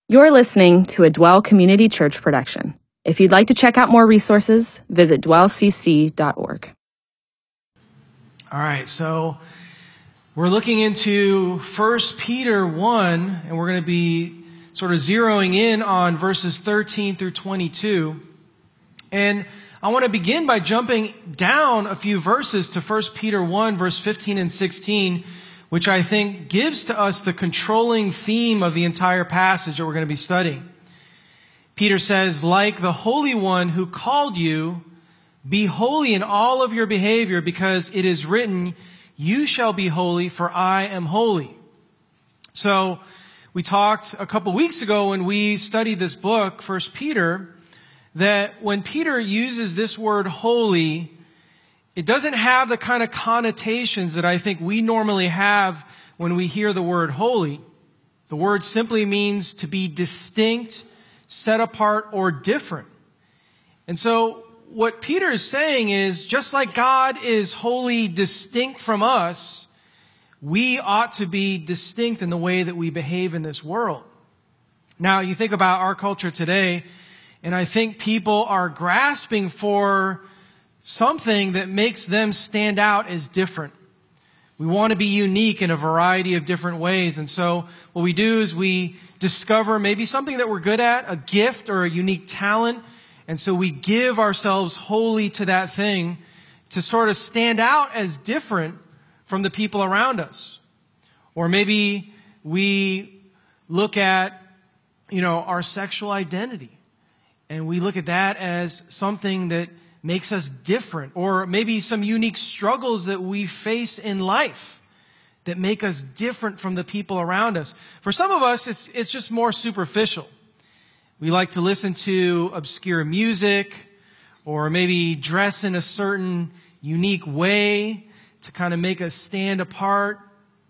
You're listening to a Dwell Community Church production. If you'd like to check out more resources, visit dwellcc.org. All right, so we're looking into 1 Peter 1, and we're going to be sort of zeroing in on verses 13 through 22. And I want to begin by jumping down a few verses to 1 Peter 1, verse 15 and 16, which I think gives to us the controlling theme of the entire passage that we're going to be studying. Peter says, "Like the Holy One who called you, be holy in all of your behavior, because it is written, 'You shall be holy, for I am holy.'" So we talked a couple weeks ago when we studied this book, 1 Peter, that when Peter uses this word holy, it doesn't have the kind of connotations that I think we normally have when we hear the word holy. The word simply means to be distinct, set apart, or different. And so what Peter is saying is, just like God is wholly distinct from us, we ought to be distinct in the way that we behave in this world. Now, you think about our culture today, and I think people are grasping for something that makes them stand out as different. We want to be unique in a variety of different ways. And so what we do is we discover maybe something that we're good at, a gift or a unique talent. And so we give ourselves wholly to that thing to sort of stand out as different from the people around us. Or maybe we look at, our sexual identity, and we look at that as something that makes us different, or maybe some unique struggles that we face in life that make us different from the people around us. For some of us, it's just more superficial. We like to listen to obscure music, or maybe dress in a certain unique way to kind of make us stand apart.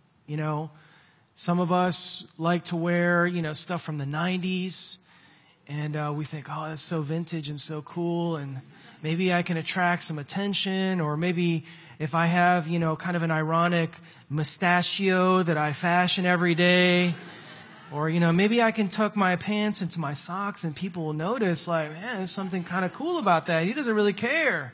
Some of us like to wear, stuff from the 90s, and we think, oh, that's so vintage and so cool, and maybe I can attract some attention, or maybe if I have, kind of an ironic mustachio that I fashion every day, or, maybe I can tuck my pants into my socks and people will notice, like, man, there's something kind of cool about that. He doesn't really care.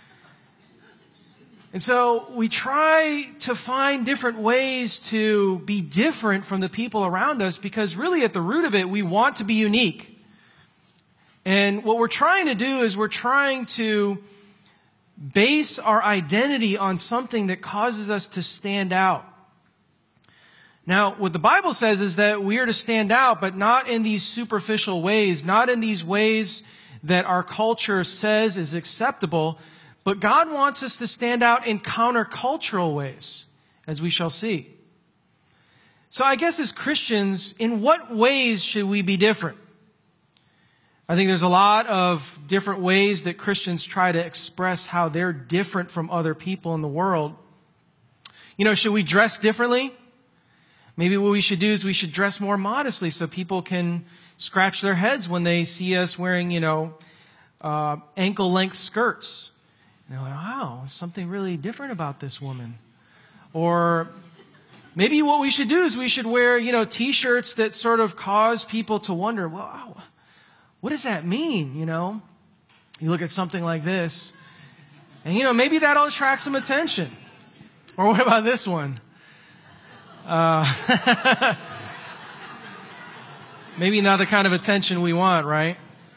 And so we try to find different ways to be different from the people around us, because really at the root of it, we want to be unique. And what we're trying to do is we're trying to base our identity on something that causes us to stand out. Now, what the Bible says is that we are to stand out, but not in these superficial ways, not in these ways that our culture says is acceptable, but God wants us to stand out in countercultural ways, as we shall see. So I guess as Christians, in what ways should we be different? I think there's a lot of different ways that Christians try to express how they're different from other people in the world. Should we dress differently? Maybe what we should do is we should dress more modestly so people can scratch their heads when they see us wearing, ankle-length skirts. And they're like, wow, there's something really different about this woman. Or maybe what we should do is we should wear, T-shirts that sort of cause people to wonder, wow, what does that mean, You look at something like this, and, maybe that'll attract some attention. Or what about this one? Maybe not the kind of attention we want, right?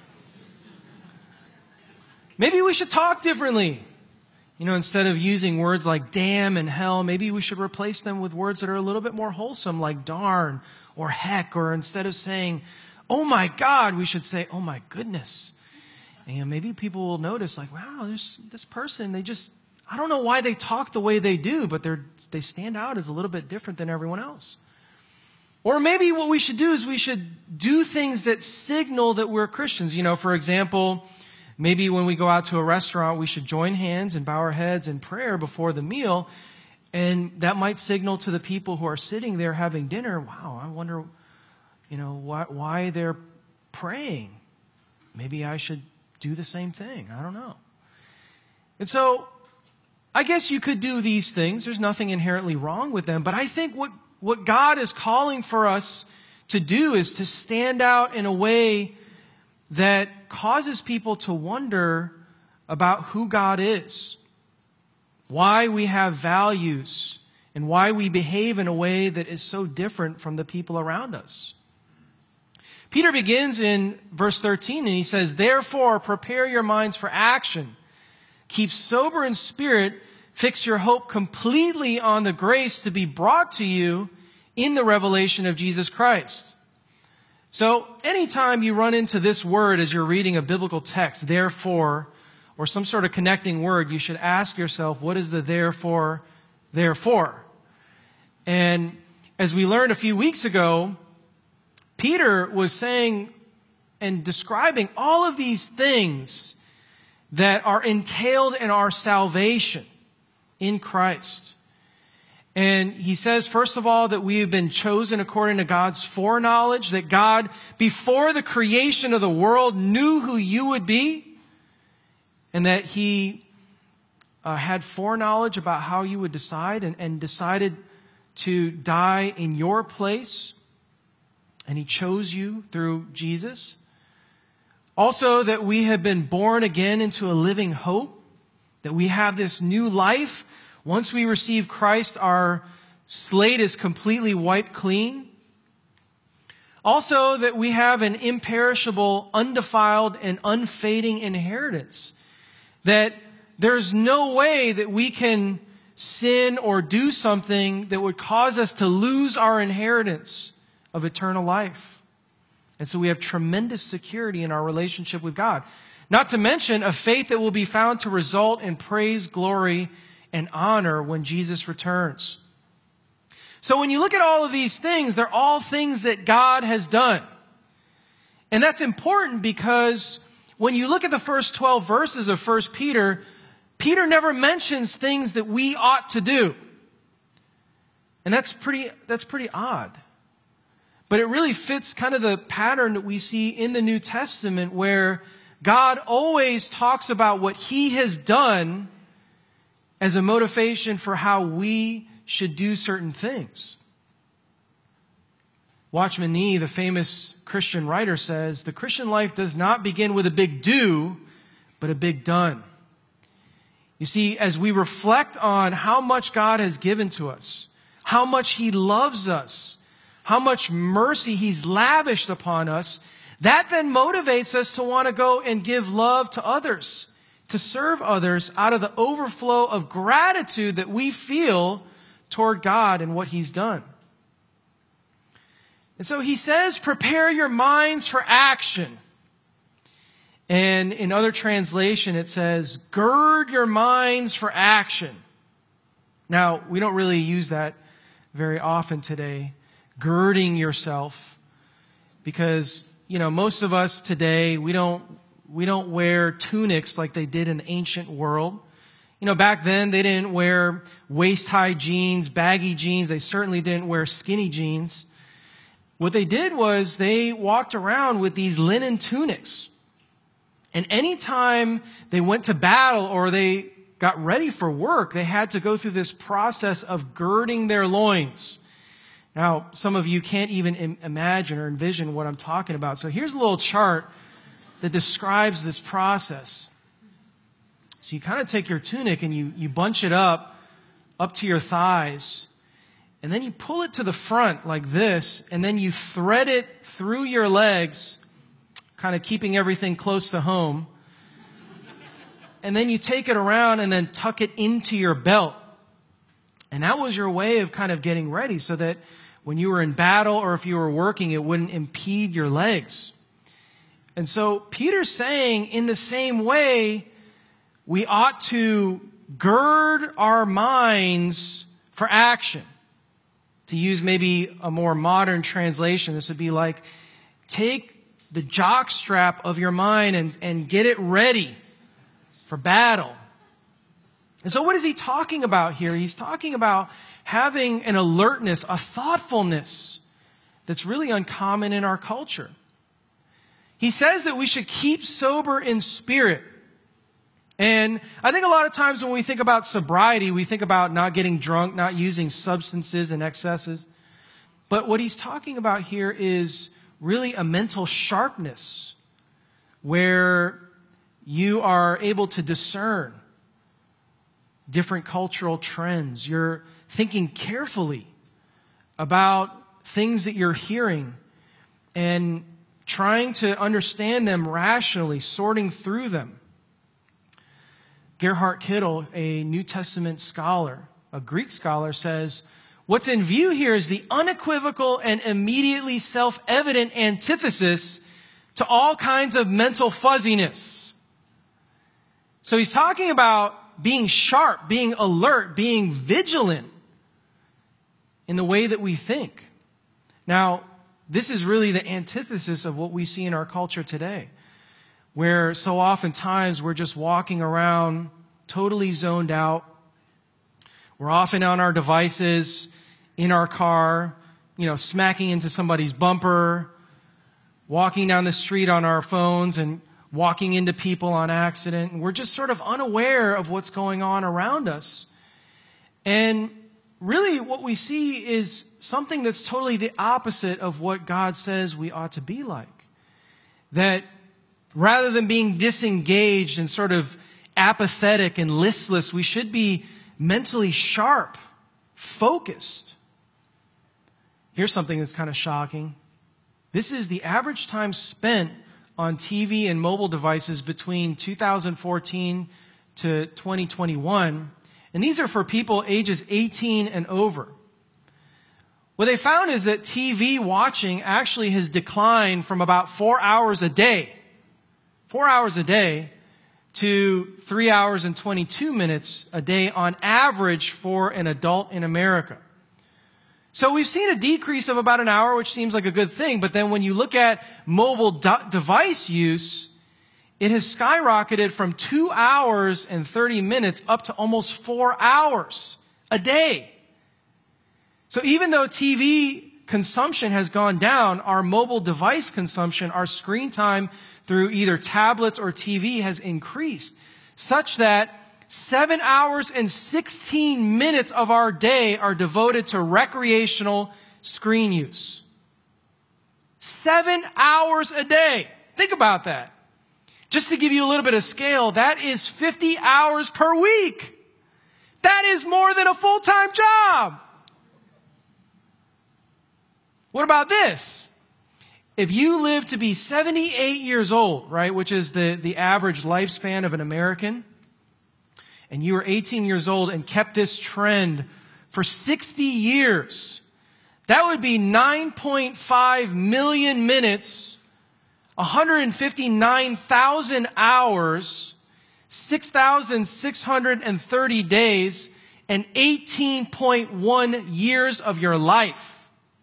Maybe we should talk differently. Instead of using words like damn and hell, maybe we should replace them with words that are a little bit more wholesome, like darn or heck, or instead of saying, oh my God, we should say, oh my goodness. And maybe people will notice, like, wow, there's this person, I don't know why they talk the way they do, but they stand out as a little bit different than everyone else. Or maybe what we should do is we should do things that signal that we're Christians. For example, maybe when we go out to a restaurant, we should join hands and bow our heads in prayer before the meal. And that might signal to the people who are sitting there having dinner, wow, I wonder, why they're praying. Maybe I should do the same thing. I don't know. And so I guess you could do these things. There's nothing inherently wrong with them. But I think what God is calling for us to do is to stand out in a way that causes people to wonder about who God is, why we have values, and why we behave in a way that is so different from the people around us. Peter begins in verse 13 and he says, "Therefore, prepare your minds for action. Keep sober in spirit. Fix your hope completely on the grace to be brought to you in the revelation of Jesus Christ." So anytime you run into this word as you're reading a biblical text, therefore, or some sort of connecting word, you should ask yourself, what is the therefore there for? And as we learned a few weeks ago, Peter was saying and describing all of these things that are entailed in our salvation in Christ. And he says, first of all, that we have been chosen according to God's foreknowledge, that God, before the creation of the world, knew who you would be, and that he had foreknowledge about how you would decide and decided to die in your place. And he chose you through Jesus. Also, that we have been born again into a living hope, that we have this new life. Once we receive Christ, our slate is completely wiped clean. Also, that we have an imperishable, undefiled, and unfading inheritance. That there's no way that we can sin or do something that would cause us to lose our inheritance of eternal life. And so we have tremendous security in our relationship with God. Not to mention a faith that will be found to result in praise, glory, and honor when Jesus returns. So when you look at all of these things, they're all things that God has done. And that's important because when you look at the first 12 verses of 1 Peter, Peter never mentions things that we ought to do. And that's pretty odd. But it really fits kind of the pattern that we see in the New Testament where God always talks about what He has done as a motivation for how we should do certain things. Watchman Nee, the famous Christian writer, says, "The Christian life does not begin with a big do, but a big done." You see, as we reflect on how much God has given to us, how much He loves us, how much mercy He's lavished upon us, that then motivates us to want to go and give love to others, to serve others out of the overflow of gratitude that we feel toward God and what He's done. And so he says, prepare your minds for action. And in other translation, it says, gird your minds for action. Now, we don't really use that very often today, girding yourself, because, most of us today, we don't wear tunics like they did in the ancient world. Back then, they didn't wear waist-high jeans, baggy jeans. They certainly didn't wear skinny jeans. What they did was they walked around with these linen tunics. And anytime they went to battle or they got ready for work, they had to go through this process of girding their loins. Now, some of you can't even imagine or envision what I'm talking about. So here's a little chart that describes this process. So you kind of take your tunic and you bunch it up to your thighs. And then you pull it to the front like this, and then you thread it through your legs, kind of keeping everything close to home. And then you take it around and then tuck it into your belt. And that was your way of kind of getting ready so that when you were in battle or if you were working, it wouldn't impede your legs. And so Peter's saying in the same way, we ought to gird our minds for action. To use maybe a more modern translation, this would be like, take the jockstrap of your mind and get it ready for battle. And so what is he talking about here? He's talking about having an alertness, a thoughtfulness that's really uncommon in our culture. He says that we should keep sober in spirit. And I think a lot of times when we think about sobriety, we think about not getting drunk, not using substances and excesses. But what he's talking about here is really a mental sharpness where you are able to discern different cultural trends. You're thinking carefully about things that you're hearing and trying to understand them rationally, sorting through them. Gerhard Kittel, a New Testament scholar, a Greek scholar, says, what's in view here is the unequivocal and immediately self-evident antithesis to all kinds of mental fuzziness. So he's talking about being sharp, being alert, being vigilant in the way that we think. Now, this is really the antithesis of what we see in our culture today, where so oftentimes we're just walking around totally zoned out. We're often on our devices, in our car, smacking into somebody's bumper, walking down the street on our phones and walking into people on accident. And we're just sort of unaware of what's going on around us. And really what we see is something that's totally the opposite of what God says we ought to be like. That rather than being disengaged and sort of apathetic and listless, we should be mentally sharp, focused. Here's something that's kind of shocking. This is the average time spent on TV and mobile devices between 2014 to 2021. And these are for people ages 18 and over. What they found is that TV watching actually has declined from about 4 hours a day, 4 hours a day, to 3 hours and 22 minutes a day on average for an adult in America. So we've seen a decrease of about an hour, which seems like a good thing. But then when you look at mobile device use, it has skyrocketed from 2 hours and 30 minutes up to almost 4 hours a day. So even though TV consumption has gone down, our mobile device consumption, our screen time through either tablets or TV has increased, such that 7 hours and 16 minutes of our day are devoted to recreational screen use. 7 hours a day. Think about that. Just to give you a little bit of scale, that is 50 hours per week. That is more than a full-time job. What about this? If you live to be 78 years old, right, which is the average lifespan of an American, and you were 18 years old and kept this trend for 60 years, that would be 9.5 million minutes, 159,000 hours, 6,630 days, and 18.1 years of your life.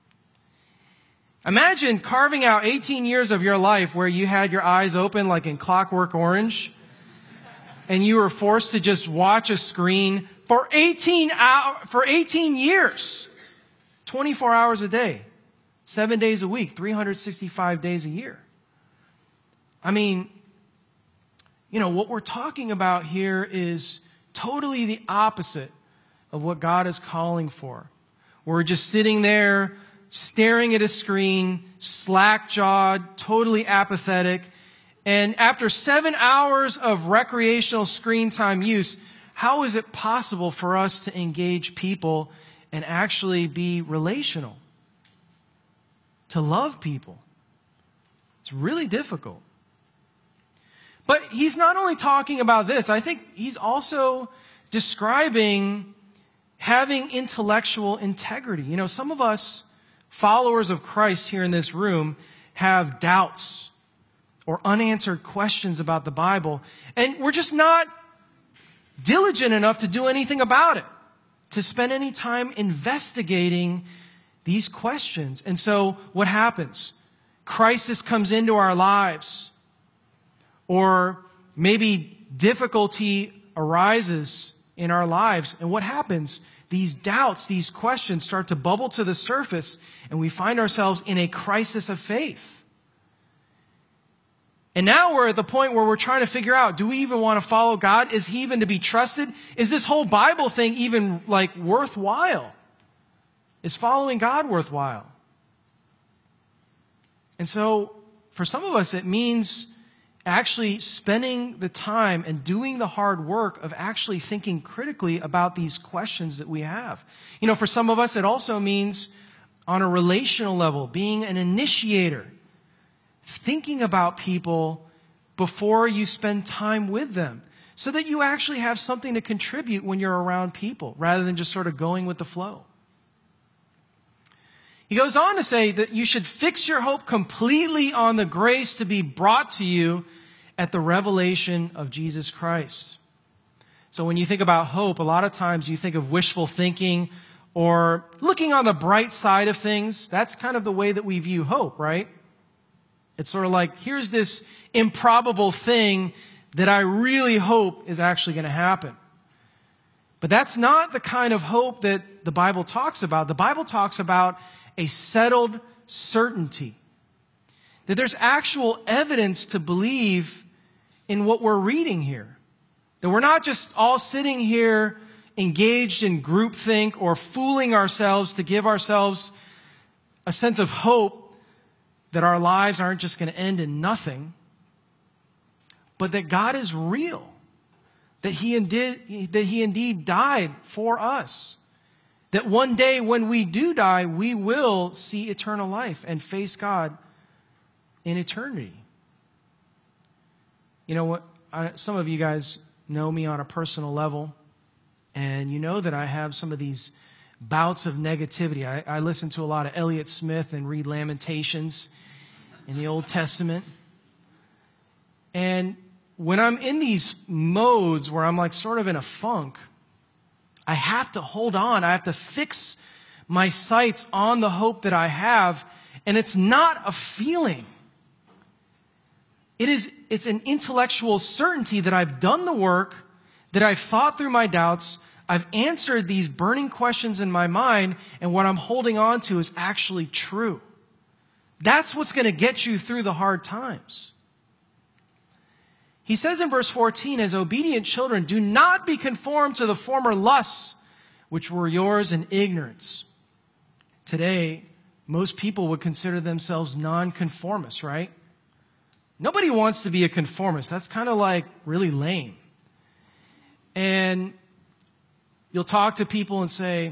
Imagine carving out 18 years of your life where you had your eyes open like in Clockwork Orange, and you were forced to just watch a screen for 18 years, 24 hours a day, 7 days a week, 365 days a year. I mean, what we're talking about here is totally the opposite of what God is calling for. We're just sitting there staring at a screen, slack-jawed, totally apathetic. And after 7 hours of recreational screen time use, how is it possible for us to engage people and actually be relational? To love people? It's really difficult. But he's not only talking about this, I think he's also describing having intellectual integrity. Some of us, followers of Christ here in this room, have doubts or unanswered questions about the Bible, and we're just not diligent enough to do anything about it, to spend any time investigating these questions. And so what happens? Crisis comes into our lives, or maybe difficulty arises in our lives. And what happens? These doubts, these questions start to bubble to the surface, and we find ourselves in a crisis of faith. And now we're at the point where we're trying to figure out, do we even want to follow God? Is he even to be trusted? Is this whole Bible thing even worthwhile? Is following God worthwhile? And so for some of us, it means actually spending the time and doing the hard work of actually thinking critically about these questions that we have. For some of us, it also means on a relational level, being an initiator, thinking about people before you spend time with them so that you actually have something to contribute when you're around people rather than just sort of going with the flow. He goes on to say that you should fix your hope completely on the grace to be brought to you at the revelation of Jesus Christ. So when you think about hope, a lot of times you think of wishful thinking or looking on the bright side of things. That's kind of the way that we view hope, right? It's sort of like, here's this improbable thing that I really hope is actually going to happen. But that's not the kind of hope that the Bible talks about. The Bible talks about a settled certainty, that there's actual evidence to believe in what we're reading here. That we're not just all sitting here engaged in groupthink or fooling ourselves to give ourselves a sense of hope that our lives aren't just going to end in nothing, but that God is real, that He indeed died for us, that one day when we do die, we will see eternal life and face God in eternity. You know what? Some of you guys know me on a personal level, and you know that I have some of these bouts of negativity. I listen to a lot of Elliott Smith and read Lamentations in the Old Testament. And when I'm in these modes where I'm like sort of in a funk, I have to hold on. I have to fix my sights on the hope that I have. And it's not a feeling. It's an intellectual certainty that I've done the work, that I've thought through my doubts, I've answered these burning questions in my mind, and what I'm holding on to is actually true. That's what's going to get you through the hard times. He says in verse 14, as obedient children, do not be conformed to the former lusts which were yours in ignorance. Today, most people would consider themselves nonconformists, right? Nobody wants to be a conformist. That's kind of like really lame. And you'll talk to people and say,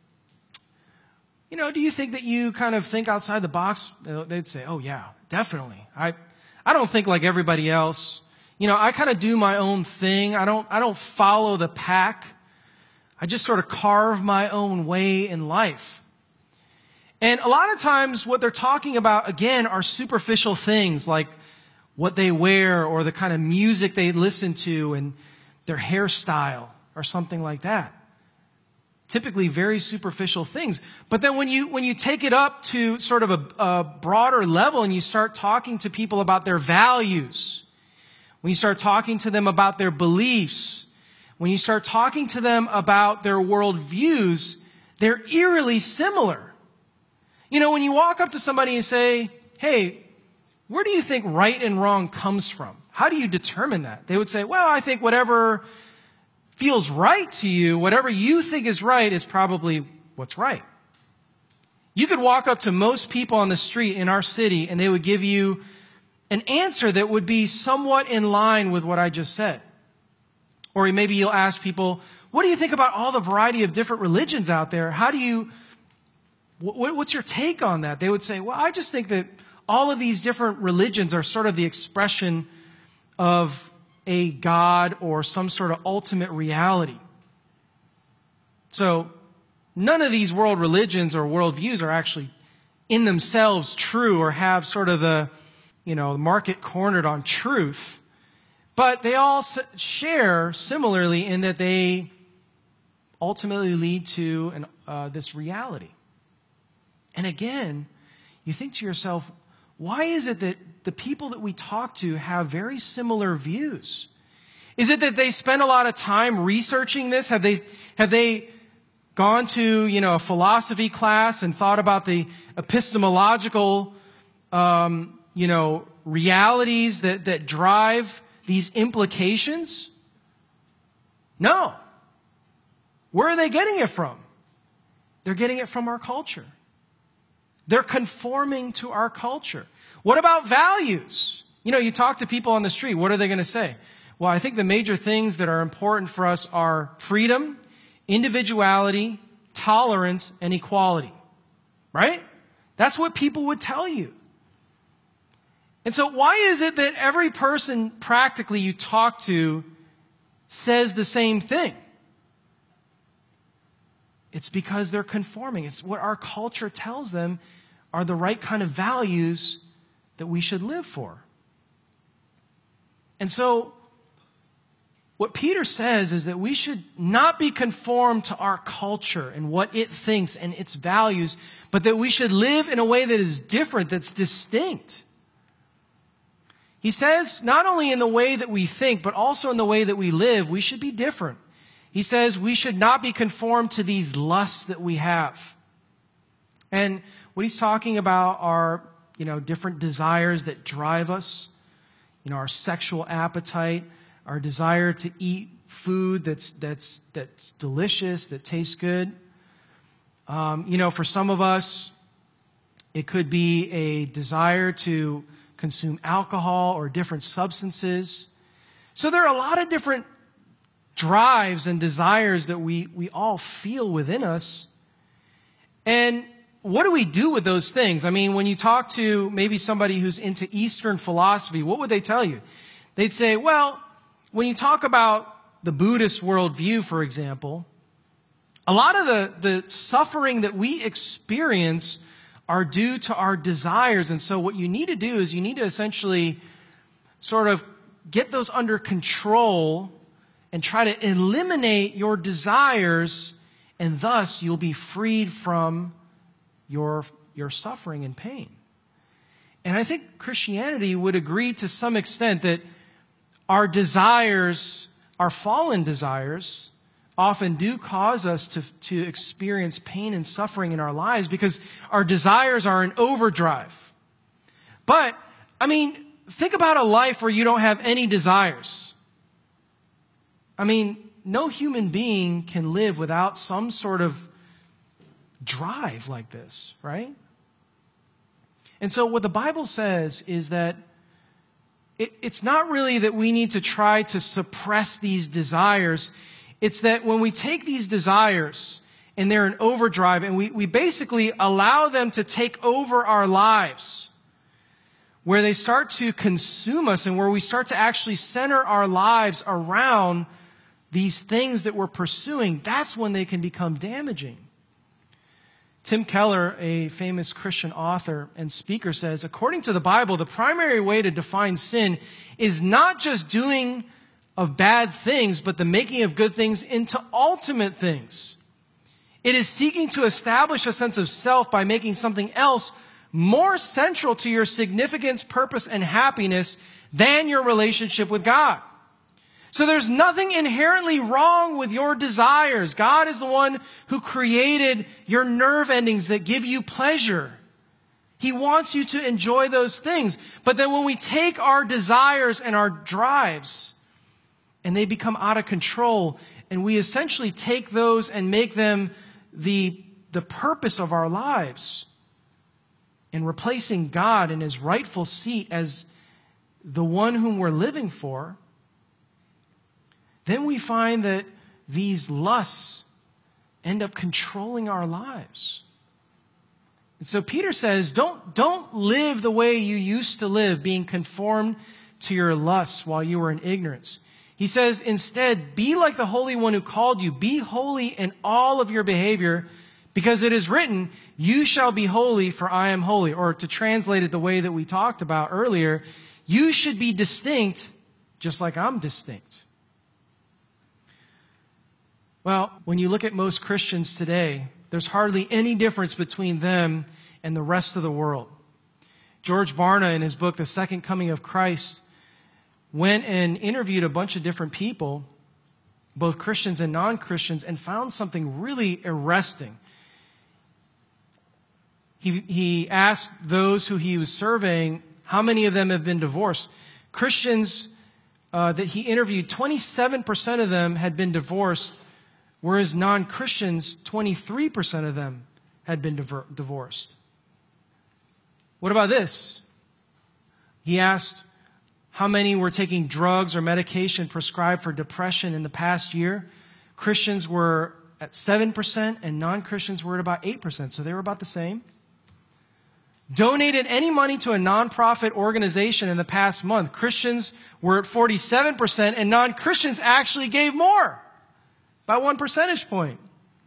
do you think that you kind of think outside the box? They'd say, oh yeah, definitely. I don't think like everybody else. I kind of do my own thing. I don't follow the pack. I just sort of carve my own way in life. And a lot of times what they're talking about, again, are superficial things like what they wear or the kind of music they listen to and their hairstyle or something like that. Typically very superficial things. But then when you take it up to sort of a broader level and you start talking to people about their values, when you start talking to them about their beliefs, when you start talking to them about their worldviews, they're eerily similar. When you walk up to somebody and say, hey, where do you think right and wrong comes from? How do you determine that? They would say, well, I think whatever feels right to you, whatever you think is right is probably what's right. You could walk up to most people on the street in our city and they would give you an answer that would be somewhat in line with what I just said. Or maybe you'll ask people, what do you think about all the variety of different religions out there? What's your take on that? They would say, well, I just think that all of these different religions are sort of the expression of a God or some sort of ultimate reality. So none of these world religions or worldviews are actually in themselves true or have sort of the market cornered on truth. But they all share similarly in that they ultimately lead to this reality. And again, you think to yourself, why is it that the people that we talk to have very similar views? Is it that they spend a lot of time researching this? Have they gone to, a philosophy class and thought about the epistemological, realities that drive these implications? No. Where are they getting it from? They're getting it from our culture. They're conforming to our culture. What about values? You know, you talk to people on the street, what are they going to say? Well, I think the major things that are important for us are freedom, individuality, tolerance, and equality. Right? That's what people would tell you. And so why is it that every person practically you talk to says the same thing? It's because they're conforming. It's what our culture tells them are the right kind of values that we should live for. And so what Peter says is that we should not be conformed to our culture and what it thinks and its values, but that we should live in a way that is different, that's distinct. He says not only in the way that we think, but also in the way that we live, we should be different. He says we should not be conformed to these lusts that we have. And what he's talking about are, different desires that drive us, our sexual appetite, our desire to eat food that's delicious, that tastes good. For some of us, it could be a desire to consume alcohol or different substances. So there are a lot of different drives and desires that we all feel within us. And what do we do with those things? I mean, when you talk to maybe somebody who's into Eastern philosophy, what would they tell you? They'd say, well, when you talk about the Buddhist worldview, for example, a lot of the suffering that we experience are due to our desires. And so what you need to do is you need to essentially sort of get those under control and try to eliminate your desires, and thus you'll be freed from your suffering and pain. And I think Christianity would agree to some extent that our desires, our fallen desires, often do cause us to experience pain and suffering in our lives because our desires are in overdrive. But, think about a life where you don't have any desires. No human being can live without some sort of drive like this, right? And so what the Bible says is that it's not really that we need to try to suppress these desires. It's that when we take these desires and they're in overdrive and we basically allow them to take over our lives, where they start to consume us and where we start to actually center our lives around these things that we're pursuing, that's when they can become damaging. Tim Keller, a famous Christian author and speaker, says, according to the Bible, the primary way to define sin is not just doing of bad things, but the making of good things into ultimate things. It is seeking to establish a sense of self by making something else more central to your significance, purpose, and happiness than your relationship with God. So there's nothing inherently wrong with your desires. God is the one who created your nerve endings that give you pleasure. He wants you to enjoy those things. But then when we take our desires and our drives and they become out of control, and we essentially take those and make them the purpose of our lives, and replacing God in his rightful seat as the one whom we're living for, then we find that these lusts end up controlling our lives. And so Peter says, don't live the way you used to live, being conformed to your lusts while you were in ignorance. He says, instead, be like the Holy One who called you. Be holy in all of your behavior, because it is written, you shall be holy, for I am holy. Or to translate it the way that we talked about earlier, you should be distinct just like I'm distinct. Well, when you look at most Christians today, there's hardly any difference between them and the rest of the world. George Barna, in his book, The Second Coming of Christ, went and interviewed a bunch of different people, both Christians and non-Christians, and found something really arresting. He asked those who he was surveying, how many of them have been divorced? Christians that he interviewed, 27% of them had been divorced, whereas non-Christians, 23% of them had been divorced. What about this? He asked how many were taking drugs or medication prescribed for depression in the past year. Christians were at 7% and non-Christians were at about 8%, so they were about the same. Donated any money to a nonprofit organization in the past month. Christians were at 47% and non-Christians actually gave more, by 1 percentage point.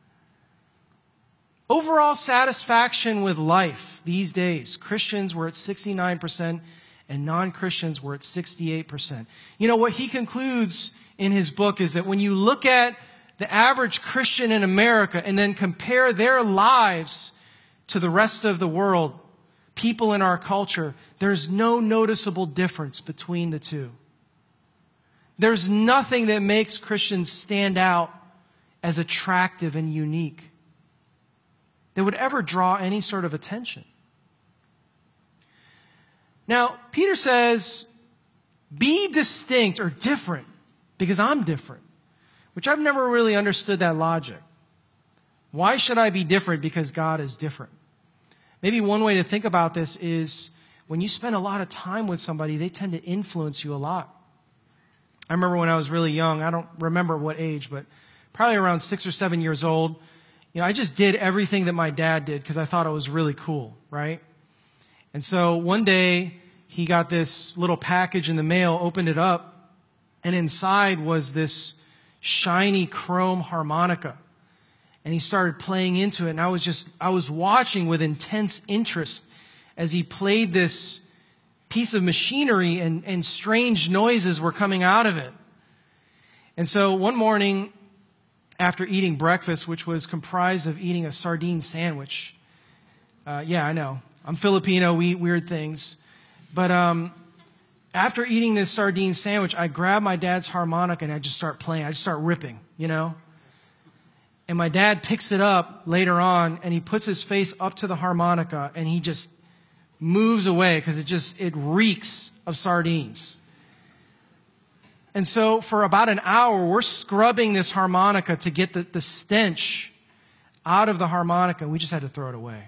Overall satisfaction with life these days, Christians were at 69% and non-Christians were at 68%. You know, what he concludes in his book is that when you look at the average Christian in America and then compare their lives to the rest of the world, people in our culture, there's no noticeable difference between the two. There's nothing that makes Christians stand out as attractive and unique that would ever draw any sort of attention. Now, Peter says, be distinct or different because I'm different, which I've never really understood that logic. Why should I be different because God is different? Maybe one way to think about this is when you spend a lot of time with somebody, they tend to influence you a lot. I remember when I was really young, I don't remember what age, but probably around 6 or 7 years old, I just did everything that my dad did because I thought it was really cool, right? And so one day, he got this little package in the mail, opened it up, and inside was this shiny chrome harmonica. And he started playing into it, and I was watching with intense interest as he played this piece of machinery, and strange noises were coming out of it. And so one morning, after eating breakfast, which was comprised of eating a sardine sandwich, yeah, I know, I'm Filipino, we eat weird things, but after eating this sardine sandwich, I grabbed my dad's harmonica and I just start playing, I just start ripping, And my dad picks it up later on, and he puts his face up to the harmonica, and he just moves away because it reeks of sardines. And so for about an hour, we're scrubbing this harmonica to get the stench out of the harmonica. We just had to throw it away.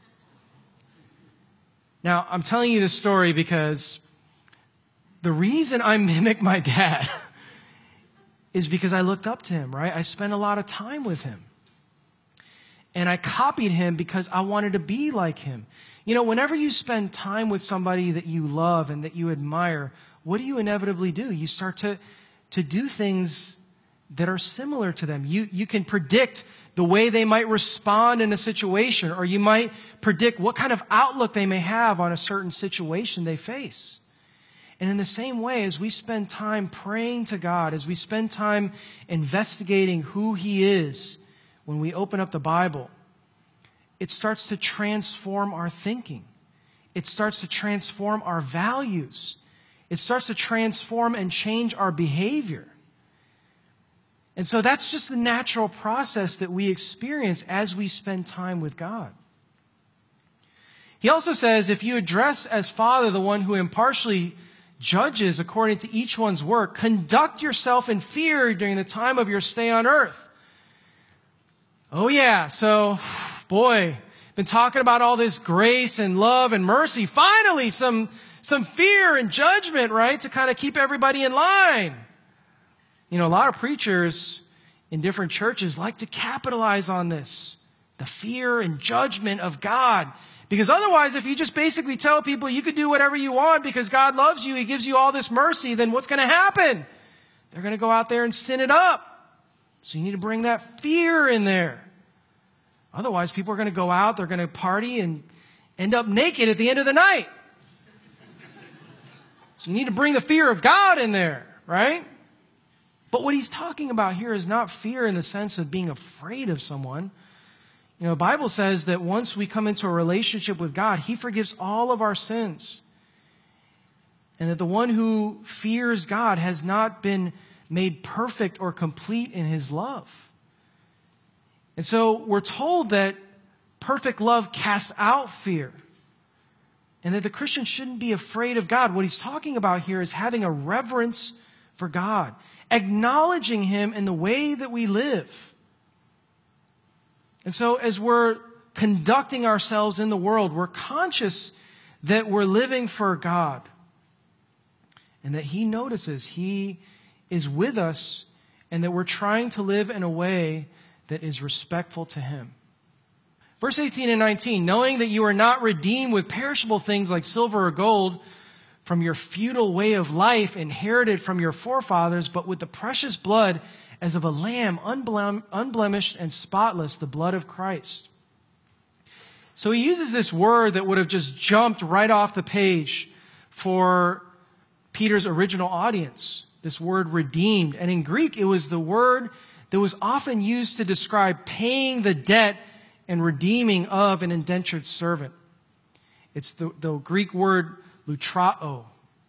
Now, I'm telling you this story because the reason I mimic my dad is because I looked up to him, right? I spent a lot of time with him. And I copied him because I wanted to be like him. Whenever you spend time with somebody that you love and that you admire, what do you inevitably do? You start to do things that are similar to them. You can predict the way they might respond in a situation, or you might predict what kind of outlook they may have on a certain situation they face. And in the same way, as we spend time praying to God, as we spend time investigating who He is, when we open up the Bible, it starts to transform our thinking. It starts to transform our values. It starts to transform and change our behavior. And so that's just the natural process that we experience as we spend time with God. He also says, if you address as Father the one who impartially judges according to each one's work, conduct yourself in fear during the time of your stay on earth. Oh yeah, so, boy, been talking about all this grace and love and mercy. Finally, some fear and judgment, right, to kind of keep everybody in line. A lot of preachers in different churches like to capitalize on this, the fear and judgment of God. Because otherwise, if you just basically tell people you can do whatever you want because God loves you, He gives you all this mercy, then what's going to happen? They're going to go out there and sin it up. So you need to bring that fear in there. Otherwise, people are going to go out, they're going to party and end up naked at the end of the night. So you need to bring the fear of God in there, right? But what he's talking about here is not fear in the sense of being afraid of someone. The Bible says that once we come into a relationship with God, He forgives all of our sins. And that the one who fears God has not been made perfect or complete in His love. And so we're told that perfect love casts out fear. And that the Christian shouldn't be afraid of God. What he's talking about here is having a reverence for God, acknowledging Him in the way that we live. And so as we're conducting ourselves in the world, we're conscious that we're living for God. and that he notices, he is with us, and that we're trying to live in a way that is respectful to him. Verse 18 and 19, knowing that you are not redeemed with perishable things like silver or gold from your futile way of life inherited from your forefathers, but with the precious blood as of a lamb, unblemished and spotless, the blood of Christ. So he uses this word that would have just jumped right off the page for Peter's original audience, this word redeemed. And in Greek, it was the word that was often used to describe paying the debt and redeeming of an indentured servant. It's the Greek word lutrao.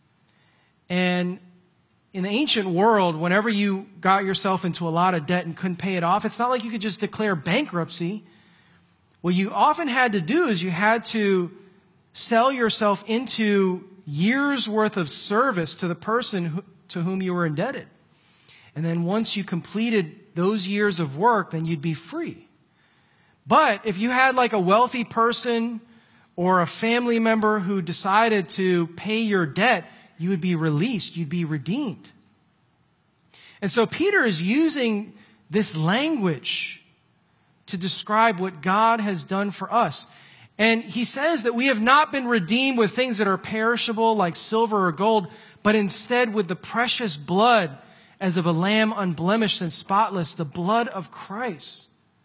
And in the ancient world, whenever you got yourself into a lot of debt and couldn't pay it off, it's not like you could just declare bankruptcy. What you often had to do is you had to sell yourself into years' worth of service to the person to whom you were indebted. And then once you completed those years of work, then you'd be free. But if you had like a wealthy person or a family member who decided to pay your debt, you would be released, you'd be redeemed. And so Peter is using this language to describe what God has done for us. And he says that we have not been redeemed with things that are perishable like silver or gold, but instead with the precious blood as of a lamb unblemished and spotless, the blood of Christ.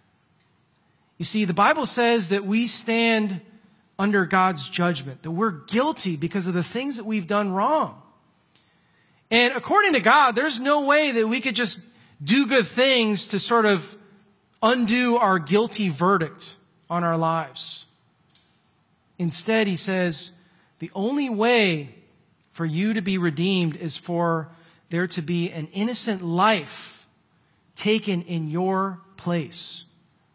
You see, the Bible says that we stand under God's judgment, that we're guilty because of the things that we've done wrong. And according to God, there's no way that we could just do good things to sort of undo our guilty verdict on our lives. Instead, he says, the only way for you to be redeemed is for there to be an innocent life taken in your place.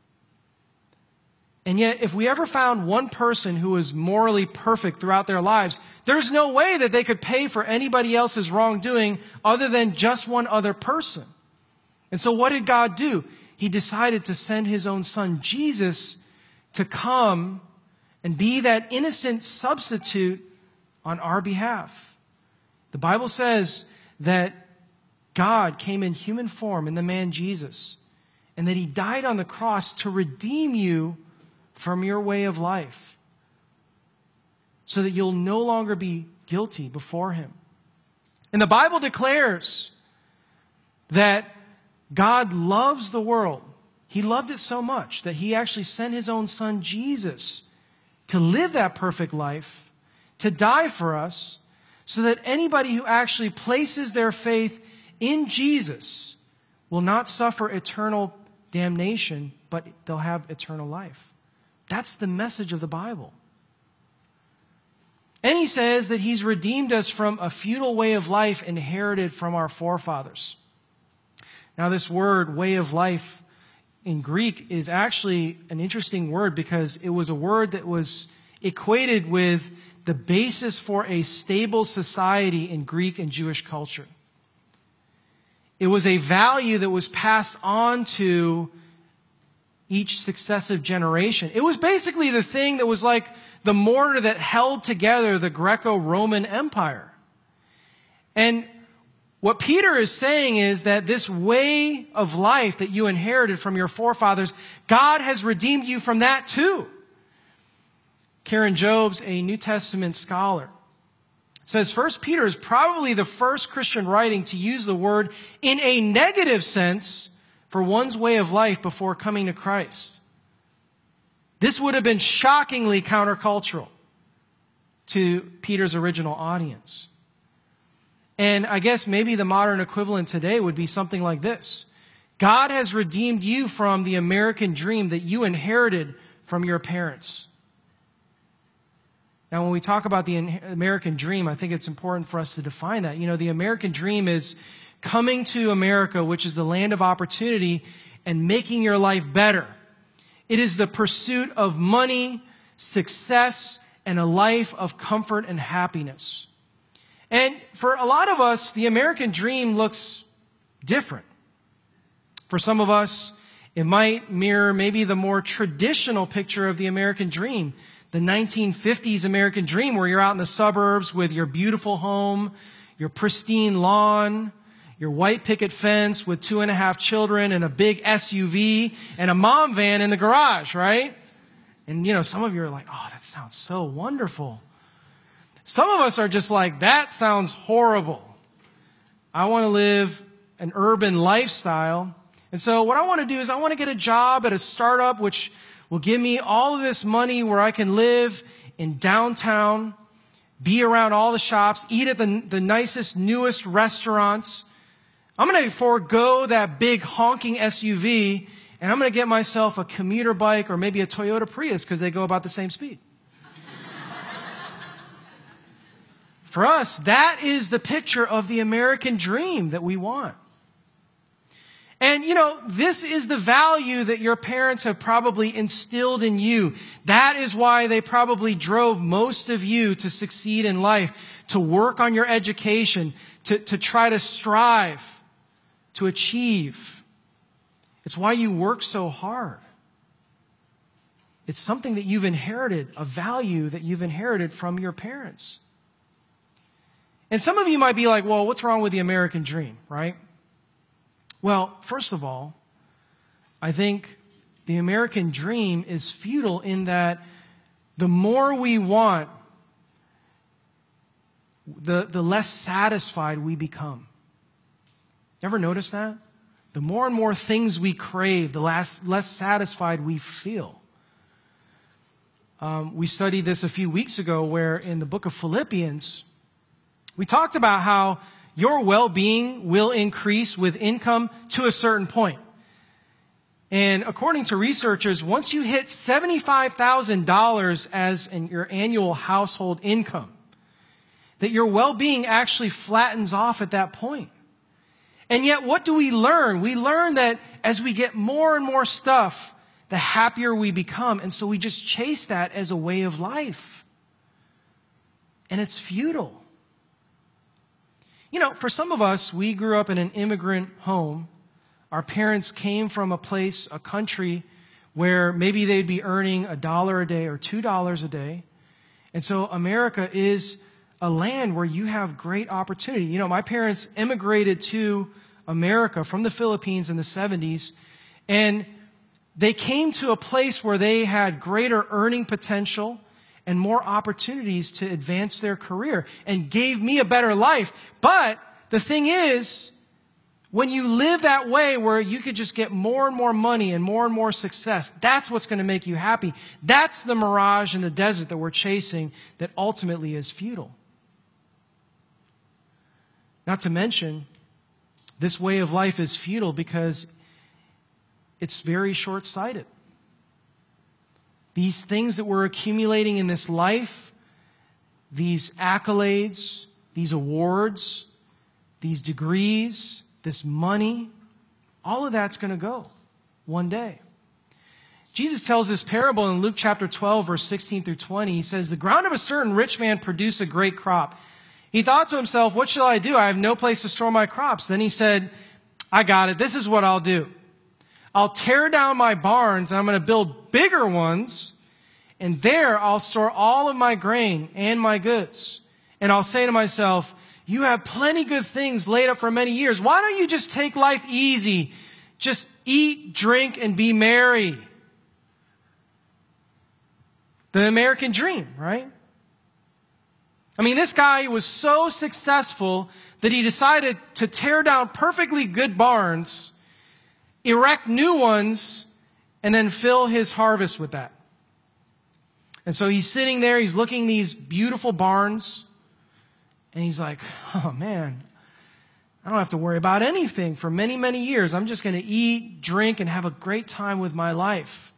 And yet, if we ever found one person who was morally perfect throughout their lives, there's no way that they could pay for anybody else's wrongdoing other than just one other person. And so what did God do? He decided to send his own son, Jesus, to come and be that innocent substitute on our behalf. The Bible says that God came in human form in the man Jesus, and that he died on the cross to redeem you from your way of life, so that you'll no longer be guilty before him. And the Bible declares that God loves the world. He loved it so much that he actually sent his own son Jesus to live that perfect life, to die for us, so that anybody who actually places their faith in Jesus will not suffer eternal damnation, but they'll have eternal life. That's the message of the Bible. And he says that he's redeemed us from a futile way of life inherited from our forefathers. Now, this word, way of life, in Greek is actually an interesting word because it was a word that was equated with the basis for a stable society in Greek and Jewish culture. It was a value that was passed on to each successive generation. It was basically the thing that was like the mortar that held together the Greco-Roman Empire. And what Peter is saying is that this way of life that you inherited from your forefathers, God has redeemed you from that too. Karen Jobes, a New Testament scholar, says 1 Peter is probably the first Christian writing to use the word in a negative sense for one's way of life before coming to Christ. This would have been shockingly countercultural to Peter's original audience. And I guess maybe the modern equivalent today would be something like this. God has redeemed you from the American dream that you inherited from your parents. Now, when we talk about the American dream, I think it's important for us to define that. You know, the American dream is coming to America, which is the land of opportunity, and making your life better. It is the pursuit of money, success, and a life of comfort and happiness. And for a lot of us, the American dream looks different. For some of us, it might mirror maybe the more traditional picture of the American dream, the 1950s American dream, where you're out in the suburbs with your beautiful home, your pristine lawn, your white picket fence with 2.5 children and a big SUV and a mom van in the garage, right? And, some of you are like, oh, that sounds so wonderful. Some of us are just like, that sounds horrible. I want to live an urban lifestyle. And so what I want to do is I want to get a job at a startup which will give me all of this money where I can live in downtown, be around all the shops, eat at the nicest, newest restaurants. I'm going to forego that big honking SUV, and I'm going to get myself a commuter bike or maybe a Toyota Prius because they go about the same speed. For us, that is the picture of the American dream that we want. And, this is the value that your parents have probably instilled in you. That is why they probably drove most of you to succeed in life, to work on your education, to try to strive, to achieve. It's why you work so hard. It's something that you've inherited, a value that you've inherited from your parents. And some of you might be like, well, what's wrong with the American dream, right? Well, first of all, I think the American dream is futile in that the more we want, the less satisfied we become. Ever notice that? The more and more things we crave, the less satisfied we feel. We studied this a few weeks ago where in the book of Philippians, we talked about how your well-being will increase with income to a certain point. And according to researchers, once you hit $75,000 as your annual household income, that your well-being actually flattens off at that point. And yet, what do we learn? We learn that as we get more and more stuff, the happier we become. And so we just chase that as a way of life. And it's futile. For some of us, we grew up in an immigrant home. Our parents came from a place, a country, where maybe they'd be earning $1 a day or $2 a day. And so America is a land where you have great opportunity. My parents immigrated to America from the Philippines in the 70s, and they came to a place where they had greater earning potential and more opportunities to advance their career and gave me a better life. But the thing is, when you live that way where you could just get more and more success, that's what's going to make you happy. That's the mirage in the desert that we're chasing that ultimately is futile. Not to mention, this way of life is futile because it's very short-sighted. These things that we're accumulating in this life, these accolades, these awards, these degrees, this money, all of that's going to go one day. Jesus tells this parable in Luke chapter 12, verse 16 through 20. He says, "The ground of a certain rich man produced a great crop. He thought to himself, 'What shall I do? I have no place to store my crops.' Then he said, 'I got it. This is what I'll do. I'll tear down my barns, and I'm going to build bigger ones, and there I'll store all of my grain and my goods. And I'll say to myself, you have plenty good things laid up for many years. Why don't you just take life easy? Just eat, drink, and be merry.'" The American dream, right? I mean, this guy was so successful that he decided to tear down perfectly good barns, erect new ones, and then fill his harvest with that. And so he's sitting there, he's looking at these beautiful barns, and he's like, oh man, I don't have to worry about anything for many, many years. I'm just going to eat, drink, and have a great time with my life.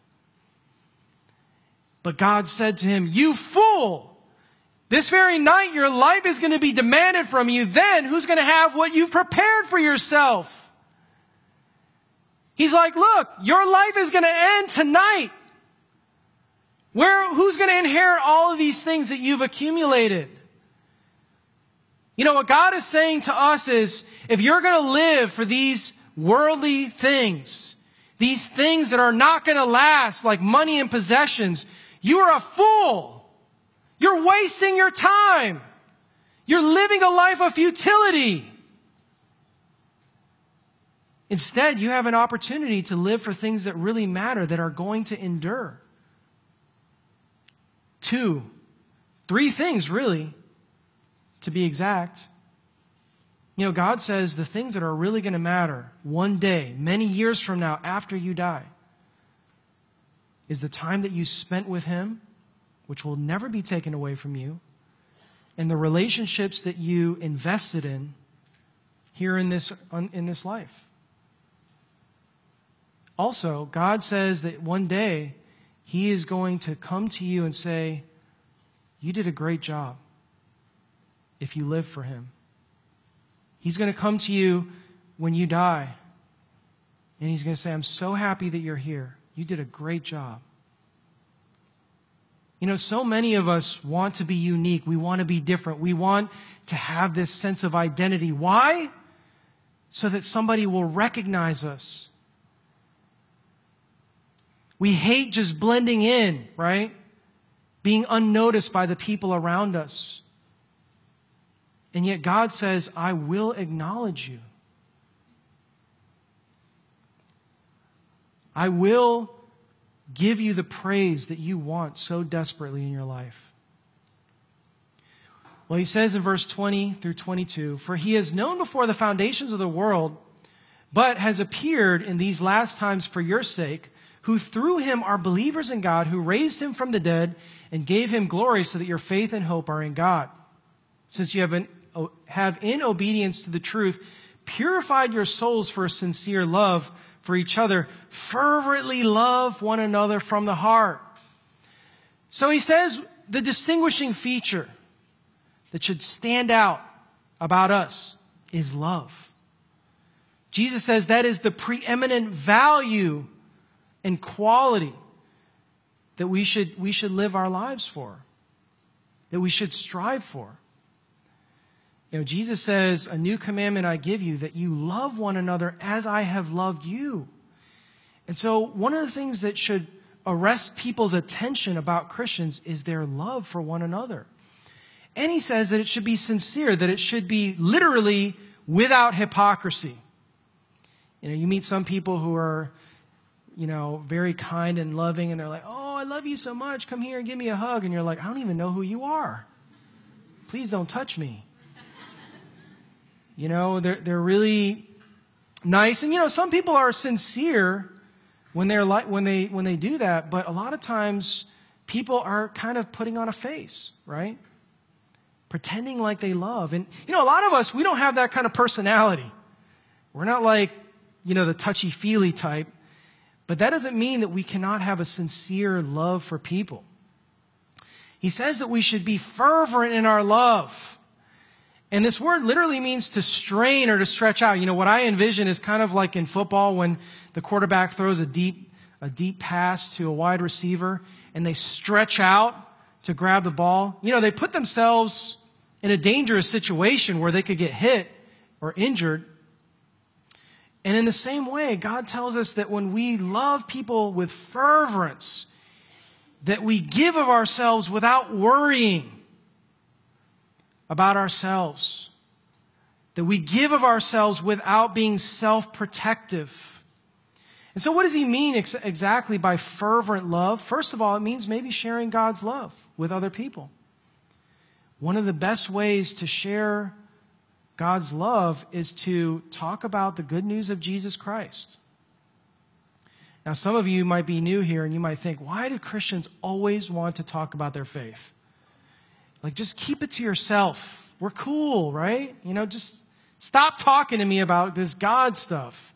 But God said to him, "You fool! This very night your life is going to be demanded from you. Then who's going to have what you've prepared for yourself?" He's like, look, your life is going to end tonight. Who's going to inherit all of these things that you've accumulated? What God is saying to us is, if you're going to live for these worldly things, these things that are not going to last, like money and possessions, you are a fool. You're wasting your time. You're living a life of futility. Instead, you have an opportunity to live for things that really matter, that are going to endure. 3 things really, to be exact. You know, God says the things that are really going to matter one day, many years from now, after you die, is the time that you spent with Him, which will never be taken away from you, and the relationships that you invested in here in this life. Also, God says that one day He is going to come to you and say, you did a great job if you live for Him. He's going to come to you when you die, and He's going to say, I'm so happy that you're here. You did a great job. You know, so many of us want to be unique. We want to be different. We want to have this sense of identity. Why? So that somebody will recognize us. We hate just blending in, right? Being unnoticed by the people around us. And yet God says, I will acknowledge you. I will give you the praise that you want so desperately in your life. Well, He says in verse 20 through 22, for He is known before the foundations of the world, but has appeared in these last times for your sake, who through Him are believers in God, who raised Him from the dead and gave Him glory, so that your faith and hope are in God. Since you have in obedience to the truth purified your souls for a sincere love for each other, fervently love one another from the heart. So He says the distinguishing feature that should stand out about us is love. Jesus says that is the preeminent value and quality that we should live our lives for, that we should strive for. You know, Jesus says, a new commandment I give you, that you love one another as I have loved you. And so one of the things that should arrest people's attention about Christians is their love for one another. And He says that it should be sincere, that it should be literally without hypocrisy. You know, you meet some people who are, you know, very kind and loving, and they're like, oh, I love you so much. Come here and give me a hug. And you're like, I don't even know who you are. Please don't touch me. You know, they're really nice. And, you know, some people are sincere when they do that, but a lot of times people are kind of putting on a face, right? Pretending like they love. And, you know, a lot of us, we don't have that kind of personality. We're not like, you know, the touchy-feely type. But that doesn't mean that we cannot have a sincere love for people. He says that we should be fervent in our love. And this word literally means to strain or to stretch out. You know, what I envision is kind of like in football when the quarterback throws a deep pass to a wide receiver and they stretch out to grab the ball. You know, they put themselves in a dangerous situation where they could get hit or injured. And in the same way, God tells us that when we love people with fervence, that we give of ourselves without worrying about ourselves, that we give of ourselves without being self-protective. And so what does He mean exactly by fervent love? First of all, it means maybe sharing God's love with other people. One of the best ways to share God's love is to talk about the good news of Jesus Christ. Now, some of you might be new here and you might think, why do Christians always want to talk about their faith? Like, just keep it to yourself. We're cool, right? You know, just stop talking to me about this God stuff.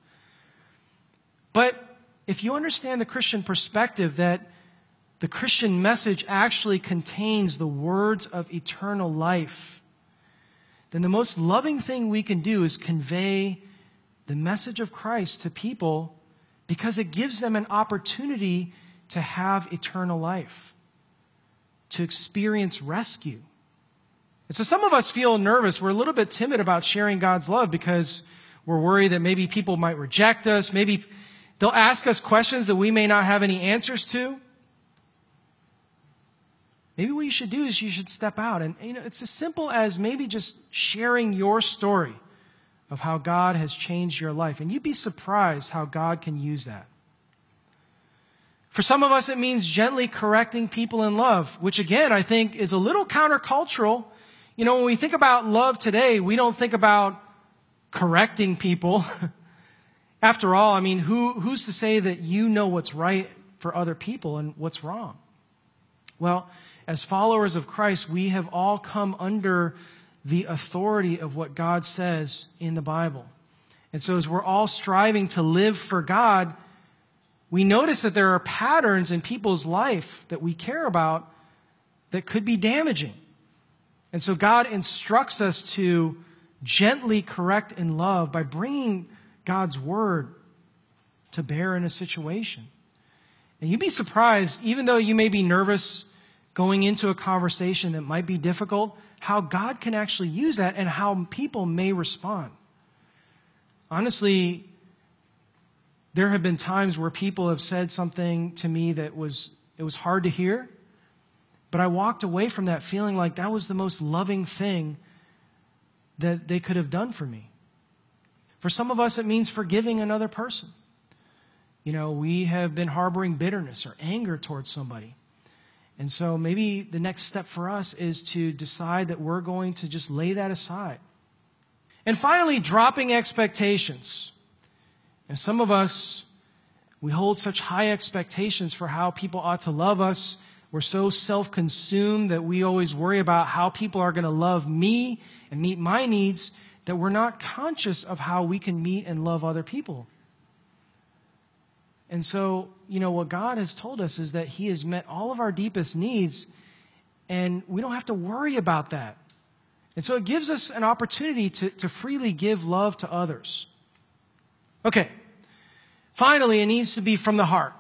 But if you understand the Christian perspective, that the Christian message actually contains the words of eternal life, then the most loving thing we can do is convey the message of Christ to people, because it gives them an opportunity to have eternal life, to experience rescue. And so some of us feel nervous. We're a little bit timid about sharing God's love because we're worried that maybe people might reject us. Maybe they'll ask us questions that we may not have any answers to. maybe what you should do is you should step out. And it's as simple as maybe just sharing your story of how God has changed your life. And you'd be surprised how God can use that. For some of us, it means gently correcting people in love, which again, I think is a little countercultural. When we think about love today, we don't think about correcting people. After all, who's to say that you know what's right for other people and what's wrong? Well, as followers of Christ, we have all come under the authority of what God says in the Bible. And so as we're all striving to live for God, we notice that there are patterns in people's life that we care about that could be damaging. And so God instructs us to gently correct in love by bringing God's word to bear in a situation. And you'd be surprised, even though you may be nervous going into a conversation that might be difficult, how God can actually use that and how people may respond. Honestly, there have been times where people have said something to me that it was hard to hear, but I walked away from that feeling like that was the most loving thing that they could have done for me. For some of us, it means forgiving another person. We have been harboring bitterness or anger towards somebody. And so maybe the next step for us is to decide that we're going to just lay that aside. And finally, dropping expectations. And some of us, we hold such high expectations for how people ought to love us. We're so self-consumed that we always worry about how people are going to love me and meet my needs that we're not conscious of how we can meet and love other people. And so, what God has told us is that He has met all of our deepest needs, and we don't have to worry about that. And so it gives us an opportunity to freely give love to others. Okay. Finally, it needs to be from the heart.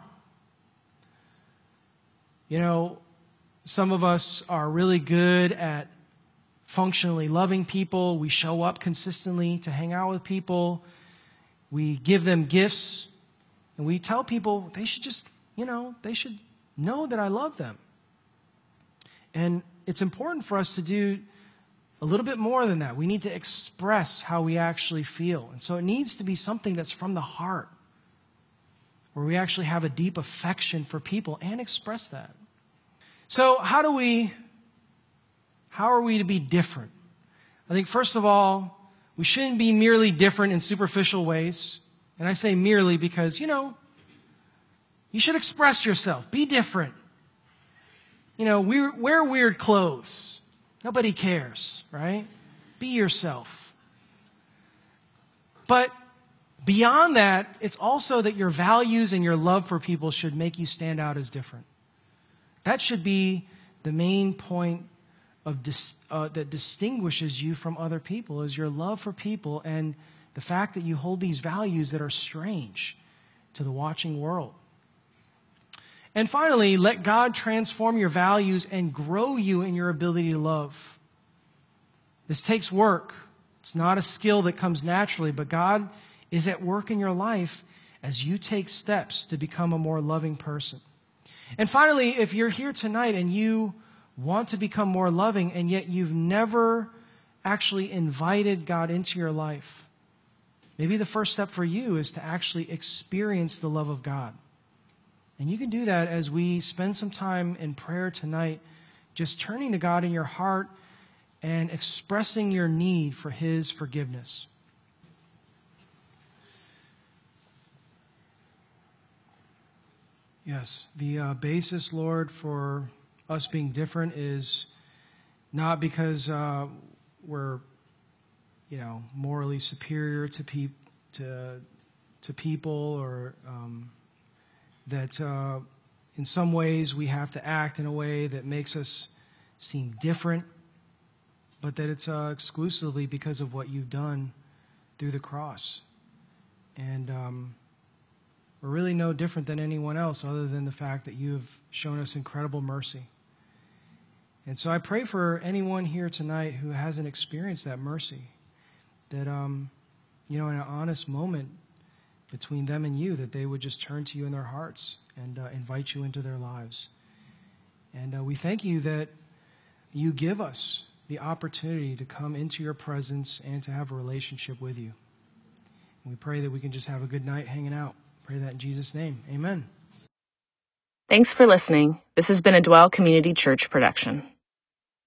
Some of us are really good at functionally loving people. We show up consistently to hang out with people. We give them gifts. And we tell people they should just, they should know that I love them. And it's important for us to do a little bit more than that. We need to express how we actually feel. And so it needs to be something that's from the heart, where we actually have a deep affection for people and express that. So how are we to be different? I think, first of all, we shouldn't be merely different in superficial ways. And I say merely because, you should express yourself. Be different. Wear weird clothes. Nobody cares, right? Be yourself. But beyond that, it's also that your values and your love for people should make you stand out as different. That should be the main point that distinguishes you from other people, is your love for people and the fact that you hold these values that are strange to the watching world. And finally, let God transform your values and grow you in your ability to love. This takes work. It's not a skill that comes naturally, but God is at work in your life as you take steps to become a more loving person. And finally, if you're here tonight and you want to become more loving and yet you've never actually invited God into your life, maybe the first step for you is to actually experience the love of God. And you can do that as we spend some time in prayer tonight, just turning to God in your heart and expressing your need for His forgiveness. Yes, the basis, Lord, for us being different is not because we're, morally superior to people, or that in some ways we have to act in a way that makes us seem different, but that it's exclusively because of what you've done through the cross. And we're really no different than anyone else other than the fact that you have shown us incredible mercy. And so I pray for anyone here tonight who hasn't experienced that mercy, that, in an honest moment between them and you, that they would just turn to you in their hearts and invite you into their lives. And we thank you that you give us the opportunity to come into your presence and to have a relationship with you. And we pray that we can just have a good night hanging out. Pray that in Jesus' name. Amen. Thanks for listening. This has been a Dwell Community Church production.